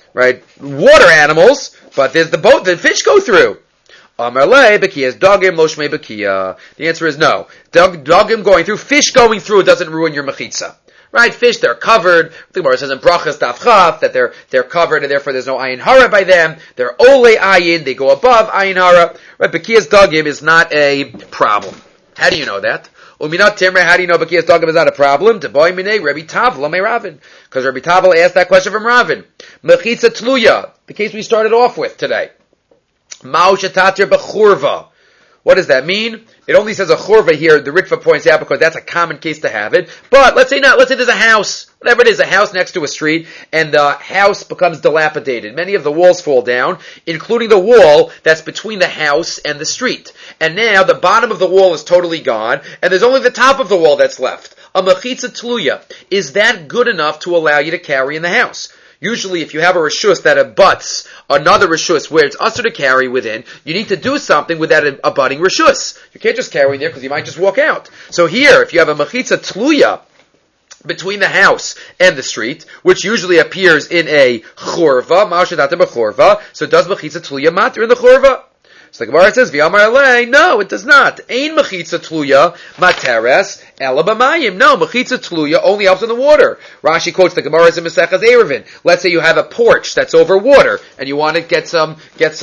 water animals. But there's the boat that fish go through. Amarle, Bekiyas Dagim, Loshmei Bekiya. The answer is no. Dagim going through, fish going through doesn't ruin your mechitza. Right? Fish, they're covered. The Gemara says in Brachas Daf Chaf that they're covered and therefore there's no ayin hara by them. They're ole ayin, they go above ayin hara. Right? Bekiyas Dagim is not a problem. How do you know that? Uminat Timre, how do you know Bakiyas Dagim is not a problem? Deboy Minei, Rabbi Tavla me Ravin. Because Rabbi Tavla asked that question from Ravin. Mechitza Tluya, the case we started off with today. Mao Shetatir Bechurva. What does that mean? It only says a churva here, the Ritva points out, because that's a common case to have it. But let's say there's a house, whatever it is, a house next to a street, and the house becomes dilapidated. Many of the walls fall down, including the wall that's between the house and the street. And now the bottom of the wall is totally gone, and there's only the top of the wall that's left. A mechitza tluya. Is that good enough to allow you to carry in the house? Usually, if you have a reshus that abuts another reshus where it's usher to carry within, you need to do something with that abutting reshus. You can't just carry in there because you might just walk out. So here, if you have a mechitza tluya between the house and the street, which usually appears in a churva, ma'ashadat b'churva, so does mechitza tluya matter in the churva? So the Gemara says, V'yamar alei, no, it does not. Ein mechitza tluya materes ela b'mayim. No, mechitza tluya only helps in the water. Rashi quotes the Gemara in Masechas Eruvin. Let's say you have a porch that's over water, and you want to get some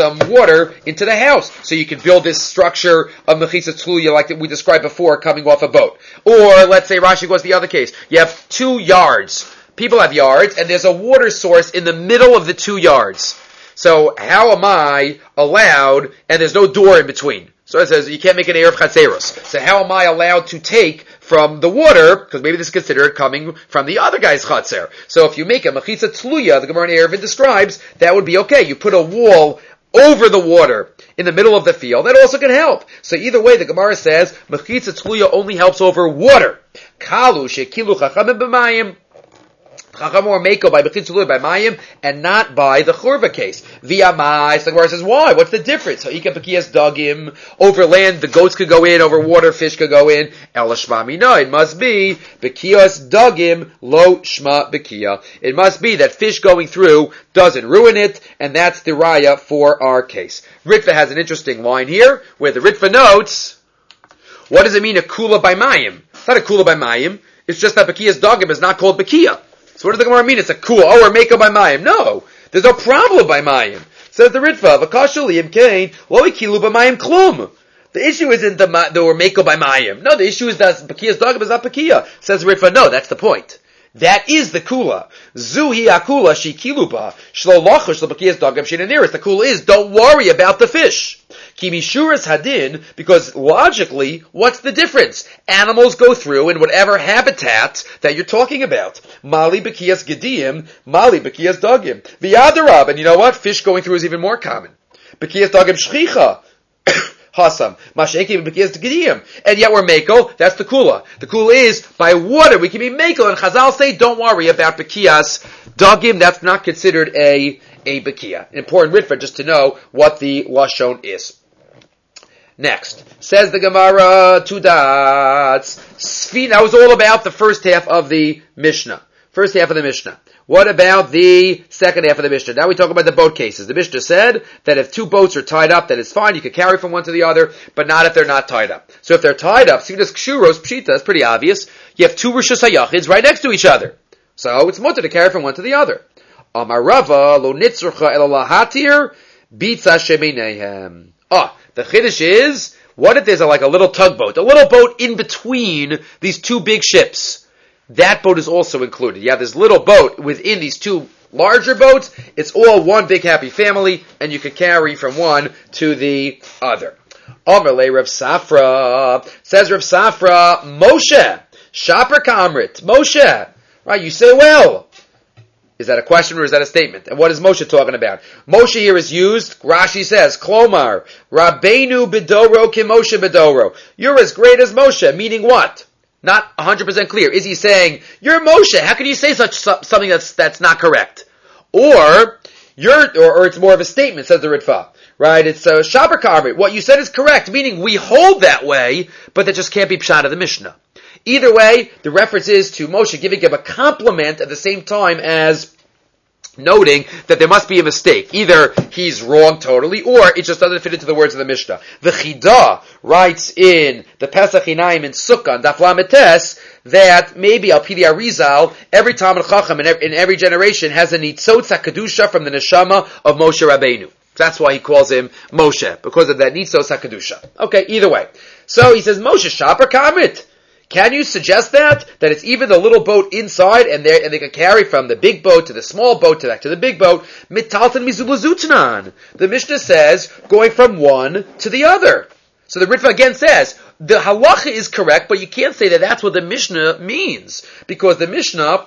water into the house, so you can build this structure of mechitza tluya like we described before, coming off a boat. Or let's say Rashi goes the other case. You have 2 yards. People have yards, and there's a water source in the middle of the 2 yards. So how am I allowed, and there's no door in between. So it says you can't make an Erev Chatzeros. So how am I allowed to take from the water, because maybe this is considered coming from the other guy's Chatzer. So if you make a Mechitza Tluya, the Gemara in Eruvin describes, that would be okay. You put a wall over the water in the middle of the field. That also can help. So either way, the Gemara says, Mechitza Tluya only helps over water. Kalu shekilu chachamim b'mayim. Chacham or Meko by Bechitza Tluya by Mayim, and not by the Churva case. Via Mai, so the Gemara says, why? What's the difference? So Ika Bekiyas Dagim, over land, the goats could go in, over water, fish could go in. El Shma, no, it must be Bekiyas Dagim, Lo Shma Bekiya. It must be that fish going through doesn't ruin it, and that's the raya for our case. Ritva has an interesting line here, where the Ritva notes, what does it mean a Kula by Mayim? It's not a Kula by Mayim, it's just that Bekiyas Dagim is not called Bekiya. So what does the Gemara mean? It's a kula. Oh, we're Meko by Mayim. No, there's no problem by Mayim. Says the Ritva, V'kashali Kain, lo ikilu by Mayim klum. The issue isn't that we're Meko by Mayim. No, the issue is that Bekiyas Dagim is not Bekiya. Says the Ritva, no, that's the point. That is the kula. Zuhi akula shikiluba shlo lachush lebekiyas dagim she'neneris. The kula is don't worry about the fish. Kimishuras hadin, because logically, what's the difference? Animals go through in whatever habitat that you're talking about. Mali bekiyas gediyim, mali bekiyas dagim. V'yadarab, and you know what? Fish going through is even more common. Bekiyas dagim shchicha. Hasam. Masheki bekiyas gediyim. And yet we're Meko, that's the kula. The kula is, by water, we can be Meko, and Chazal say, don't worry about bekiyas dagim, that's not considered a bekiya. An important ritva just to know what the lashon is. Next, says the Gemara, 2 dots. That was all about the first half of the Mishnah. First half of the Mishnah. What about the second half of the Mishnah? Now we talk about the boat cases. The Mishnah said that if 2 boats are tied up, that it's fine. You can carry from one to the other, but not if they're not tied up. So if they're tied up, see this kshuros pshita, that's pretty obvious. You have 2 rishus hayachids right next to each other. So it's mutter to carry from one to the other. Amar Rava lo nitzrucha el lahatir bitza shemineihem. The chiddush is, what if there's a little tugboat, a little boat in between these 2 big ships? That boat is also included. You have this little boat within these 2 larger boats. It's all one big happy family, and you can carry from one to the other. Amalei Rav Safra, says Rav Safra, Moshe, Shaper Kamrit, Moshe. Right, you say, well, is that a question or is that a statement? And what is Moshe talking about? Moshe here is used, Rashi says, Klomar, Rabbeinu Bidoro ki Moshe Bidoro. You're as great as Moshe, meaning what? Not 100% clear. Is he saying, you're Moshe, how can you say something that's not correct? Or it's more of a statement, says the Ritva. Right, it's Shaper Kamrit. What you said is correct, meaning we hold that way, but that just can't be pshat of the Mishnah. Either way, the reference is to Moshe giving him a compliment at the same time as noting that there must be a mistake. Either he's wrong totally, or it just doesn't fit into the words of the Mishnah. The Chida writes in the Pesach Hinayim in Sukkah, Daf Lametes, that maybe Al Pidi Arizal, every Talmid Chacham in every generation has a Nitzot HaKadusha from the Neshama of Moshe Rabbeinu. That's why he calls him Moshe, because of that Nitzot HaKadusha. Okay, either way. So he says, Moshe, Shaper Kamrit. Can you suggest that it's even the little boat inside, and they can carry from the big boat to the small boat to back to the big boat? Mitalton mizulazutnan. The Mishnah says going from one to the other. So the Ritva again says the halacha is correct, but you can't say that that's what the Mishnah means, because the Mishnah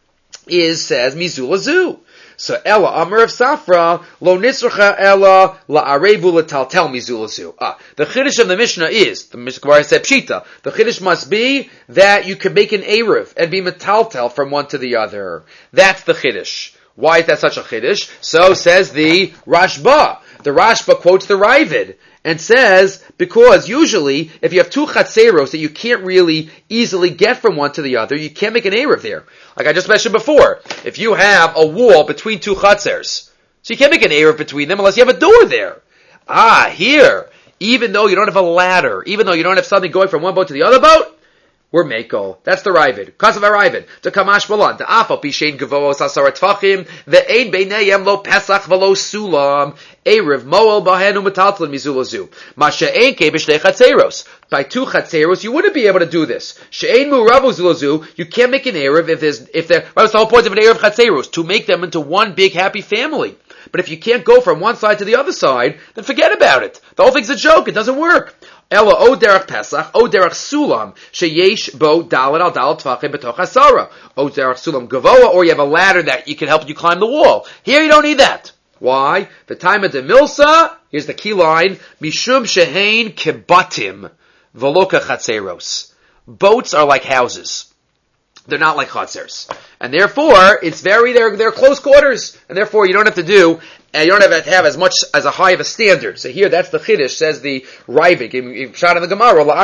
says mizulazu. So Ella Amar of Safra lo nitzracha Ella la'arevu l'taltel mizulazu. The chiddush of the Mishnah is the Mishnah said pshita. The chiddush must be that you can make an eruv and be metaltel from one to the other. That's the chiddush. Why is that such a chiddush? So says the Rashba. The Rashba quotes the Ravid and says, because usually, if you have two chatzeros that you can't really easily get from one to the other, you can't make an eruv there. Like I just mentioned before, if you have a wall between two chatzers, so you can't make an eruv between them unless you have a door there. Here, even though you don't have a ladder, even though you don't have something going from one boat to the other boat, we're Mako. That's the Ravid. Kasav Ravid. To Kamash Balan. To Afal Pishain Gavos Asar Tvachim. The Ein Beinayem Lo Pesach Velo Sulam. Erev Moel Bahenu Metaltlin Mizulazu. Masha Ein Kebish Le Chatzeros. By two Chatzeros, you wouldn't be able to do this. She'ein Muravu Zulazu. You can't make an Erev what's the whole point of an Erev Chatzeros? To make them into one big happy family. But if you can't go from one side to the other side, then forget about it. The whole thing's a joke. It doesn't work. Ella o derech Pesach, o derech Sulam, sheyesh bo dalet al dalet tvachim betoch hasara. O derech Sulam gavoa, or you have a ladder that can help you climb the wall. Here you don't need that. Why? The time of the milsa, here's the key line, mishum shehein kibatim, veloka chatzeros. Boats are like houses. They're not like chatzers. And therefore, they're close quarters. And therefore, you don't have to have as much as a high of a standard. So here, that's the chiddush, says the Ravid, shot in the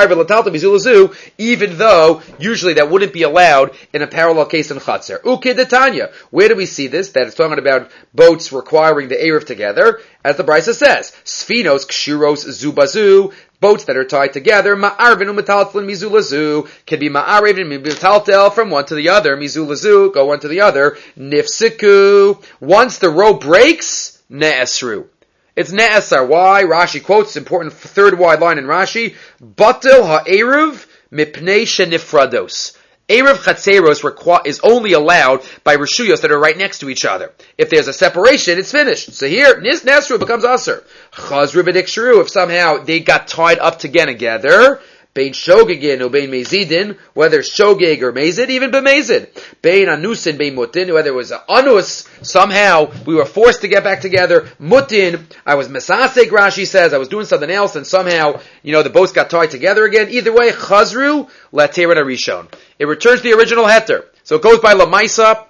Gemara, even though usually that wouldn't be allowed in a parallel case in chatzer. Ukidetanya. Where do we see this? That it's talking about boats requiring the eruv together. As the Brisa says, Sfinos kshiros zubazu. Boats that are tied together, ma'arvin u'metaltlin mizulazu, can be ma'arvin and metaltel from one to the other, mizulazu, go one to the other, nifsiku. Once the rope breaks, ne'esru. It's ne'esar. Why? Rashi quotes, important third wide line in Rashi, batil ha'eruv mipnei shenifrados. Erev Chatzeros is only allowed by Rishuyos that are right next to each other. If there's a separation, it's finished. So here, Nesru becomes Aser. Chazru b'diksheru, if somehow they got tied up together, Bein Shogegin or Bein Mezidin, whether Shogeg or Mezid, even B'Mezid. Bein Anusin, Bein Mutin, whether it was Anus, somehow we were forced to get back together. Mutin, I was Mesasek, Rashi says, I was doing something else, and somehow, the boats got tied together again. Either way, Chazru, Lateret Arishon. It returns to the original heter. So it goes by Lamaisa,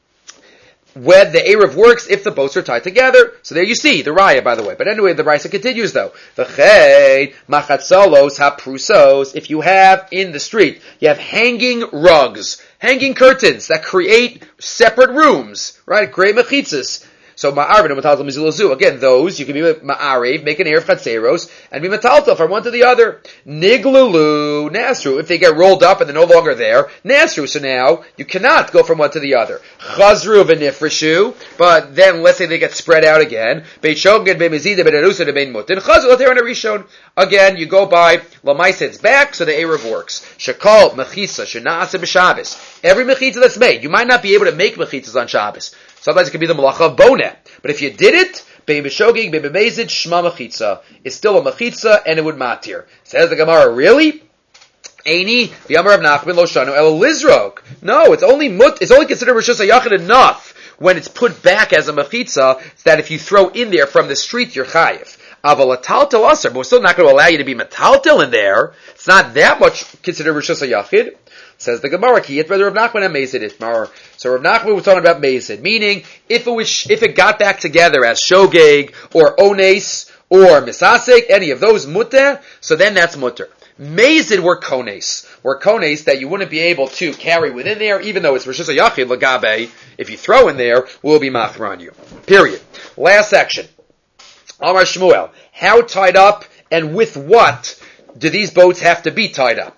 where the Erev works if the boats are tied together. So there you see the Raya, by the way. But anyway, the Brisa continues though. V'chei machatzolos haprusos. If you have in the street, you have hanging rugs, hanging curtains that create separate rooms, right? Create mechitzas. So ma'arvin and metaltal mizulazu. Again, those you can be ma'arev, make an erev chatzeros, and be metaltal from one to the other. Niglulu nasru. If they get rolled up and they're no longer there, nasru. So now you cannot go from one to the other. Chazru v'nifreshu. But then let's say they get spread out again. Beit shoged be'mezida be'nerusa be'bein mutin. Chazru l'ter and rishon. Again, you go by lamaiset's back, so the erev works. Shekol mechitza shena'asa b'Shabbos. Every mechitza that's made, you might not be able to make mechitzas on Shabbos. Sometimes it can be the malacha of boneh. But if you did it, bein b'shogeg, bein b'mezid, shma mechitza. It's still a mechitza, and it would matir. Says the Gemara, really? Eini, v'yamar of Nachman lo shanu el lizrok. No, it's only considered Rishus HaYachid enough when it's put back as a mechitza, that if you throw in there from the street, you're chayiv. Aval ataltel aser, but we're still not going to allow you to be metaltel in there. It's not that much considered Rishus HaYachid. Says the Gemara, Kiyat whether Rav Nachman and Mezid Itmar. So Rav Nachman was talking about Mezid, meaning if it got back together as Shogeg or Ones or Misasek, any of those mutter, so then that's mutter. Mezid were kones that you wouldn't be able to carry within there, even though it's Rishus HaYachid Lagabe. If you throw in there, will be machra on you. Period. Last section. Amar Shmuel, how tied up and with what do these boats have to be tied up?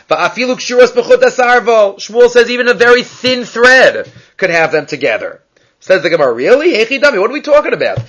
Shmuel says even a very thin thread could have them together. Says the Gemara, really? What are we talking about?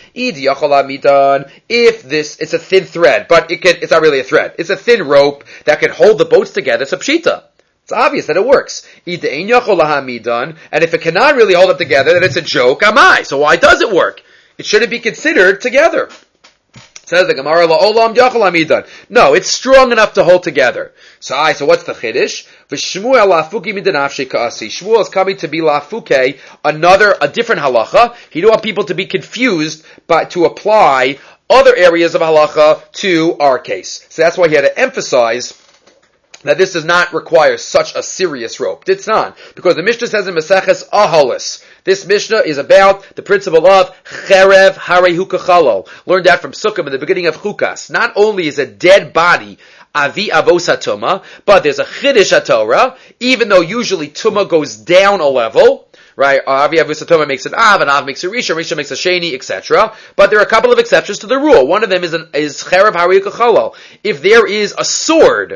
If it's a thin thread, but it's not really a thread. It's a thin rope that can hold the boats together. It's a pshita. It's obvious that it works. And if it cannot really hold up together, then it's a joke. Amai. So why does it work? It shouldn't be considered together. Says the Gemara, la'olam yachol hamidan. No, it's strong enough to hold together. So what's the chiddush? V'shmuel lafuki midanafshei ka'asi. Shmuel is coming to be lafuke, a different halacha. He don't want people to be confused, but to apply other areas of halacha to our case. So that's why he had to emphasize that this does not require such a serious rope. It's not. Because the Mishnah says in Maseches Aholis, this Mishnah is about the principle of Cherev Harehu Kachalol. Learned that from Sukkah in the beginning of Chukas. Not only is a dead body Avi Avos HaTumah, but there's a Chiddush HaTorah, even though usually Tumah goes down a level, right? Avi Avos HaTumah makes an Av, and Av makes a Rishon, Rishon makes a Sheni, etc. But there are a couple of exceptions to the rule. One of them is Cherev Harehu Kachalol. If there is a sword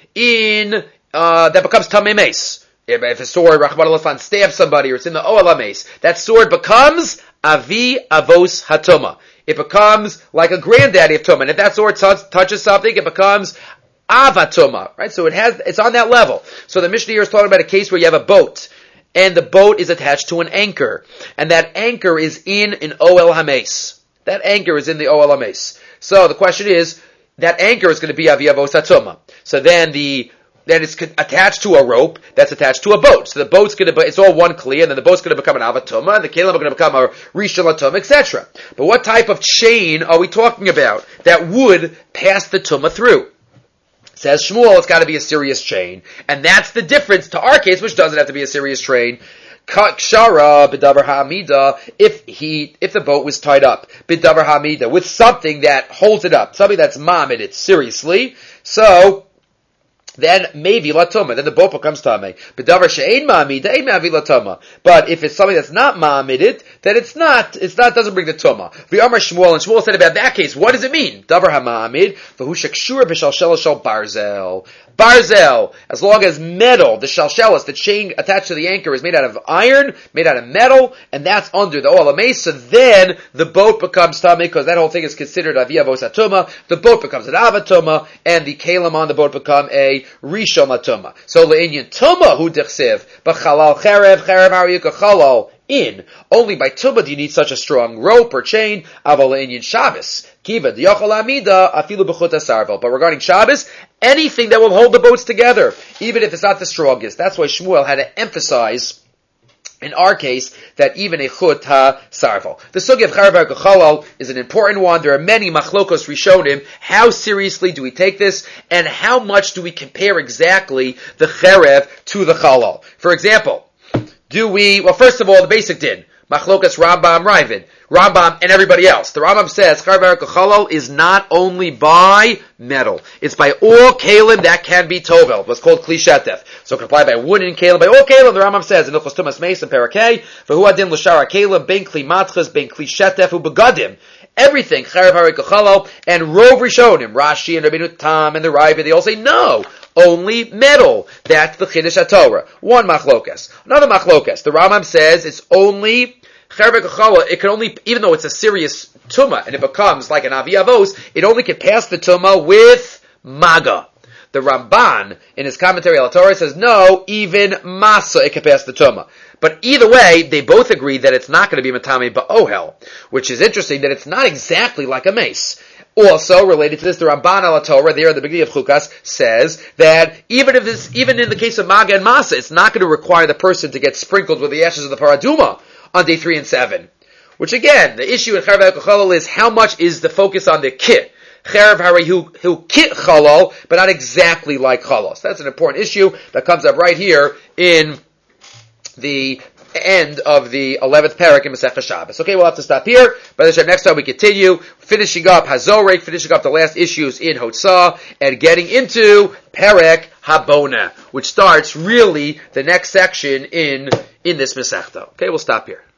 that becomes Tamei Mace. If a sword, Rachmana litzlan, stabs somebody, or it's in the Oel HaMace, that sword becomes Avi Avos HaTumah. It becomes like a granddaddy of Tumah. And if that sword touches something, it becomes Avatuma, right? So it's on that level. So the Mishnah here is talking about a case where you have a boat, and the boat is attached to an anchor, and that anchor is in an Oel HaMace. That anchor is in the Oel HaMace. So the question is, that anchor is going to be Avi Avos HaTumah. So then it's attached to a rope that's attached to a boat. So the boat's going to, it's all one kli, and then the boat's going to become an Avatuma, and the kelim are going to become a Rishon LaTumah, etc. But what type of chain are we talking about that would pass the Tumah through? Says Shmuel, it's got to be a serious chain. And that's the difference to our case, which doesn't have to be a serious chain. Kshara b'davar ha'amida, if the boat was tied up b'davar ha'amida with something that holds it up, something that's mamid, seriously, so then maybe latuma, then the boat becomes tamei. B'davar she'ein ma'amida, ein ma'avi latuma. But if it's something that's not ma'amided, then it doesn't bring the tuma. V'amar Shmuel, and Shmuel said about that case, what does it mean? Davar ha'ma'amid, v'hu shekshura b'shalshela shel barzel. Barzel, as long as metal, the shalshelis, the chain attached to the anchor is made out of iron, made out of metal, and that's under the Oel HaMace, so then the boat becomes tamei, because that whole thing is considered Avi Avos HaTumah, the boat becomes an Avatuma, and the kelim on the boat become a Rishon LaTumah. So le'inyan Tumah hu dichsev, b'chalal cherev harehu kachalal, only by Tumah do you need such a strong rope or chain. Aval le'inyan Shabbos, kiva d'yachol amida afilu b'chut hasarvel. But regarding Shabbos, anything that will hold the boats together, even if it's not the strongest. That's why Shmuel had to emphasize, in our case, that even a chut ha-sarvel. The sugi of Cherev Harehu Kachalal is an important one. There are many machlokos rishonim. How seriously do we take this? And how much do we compare exactly the cherev to the chalal? For example, first of all, the basic din. Machlokas Rambam Ravid. Rambam and everybody else. The Rambam says Cherev Harehu Kachalal is not only by metal. It's by all kalim that can be tovel. What's called kli shetef. So it can apply by wooden kalim. By all kalim, the Rambam says in Ilchos Tumas Meis and Parakei, v'hu adin l'shara kalim, ben kli matchas, ben kli shetef, u'begadim. Everything, Cherev Harehu Kachalal, and Rov Rishonim, Rashi and Rabbeinu Tam and the Ravid, they all say no. Only metal. That's the Chiddush HaTorah. One machlokas. Another machlokas. The Rambam says it's only Cherev Harehu Kachalal, it can only, even though it's a serious tumah, and it becomes like an Avi Avos, it only can pass the tumah with maga. The Ramban, in his commentary on the Torah, says no, even masa, it can pass the tumah. But either way, they both agree that it's not going to be matame ba'ohel, which is interesting that it's not exactly like a mace. Also, related to this, the Ramban al Torah, there at the beginning of Chukas, says that even in the case of maga and masa, it's not going to require the person to get sprinkled with the ashes of the paraduma on day 3 and 7. Which again, the issue in Cherev Harehu Kachalal is how much is the focus on the kit. Cherev Harehu kit chalal, but not exactly like chalos. That's an important issue that comes up right here in the end of the 11th parak in Masechah Shabbos. Okay, we'll have to stop here. But next time we continue, finishing up Hazorek, finishing up the last issues in Hotzah, and getting into Perek Habona, which starts really the next section in this Masechta. Okay, we'll stop here.